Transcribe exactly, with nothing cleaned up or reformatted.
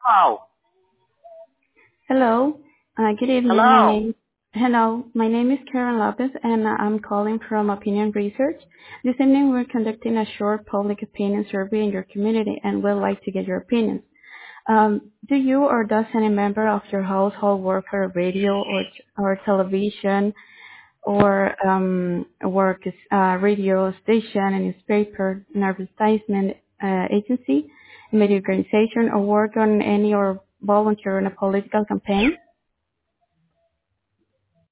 Oh, Hello. Uh, good evening. My hello. name Hello. My name is Karen Lopez, and I'm calling from Opinion Research. This evening, we're conducting a short public opinion survey in your community, and we'd like to get your opinions. Um, do you or does any member of your household work for a radio or or television or um, work as a radio station, a newspaper, an advertisement uh, agency, a media organization, or work on any or volunteer in a political campaign?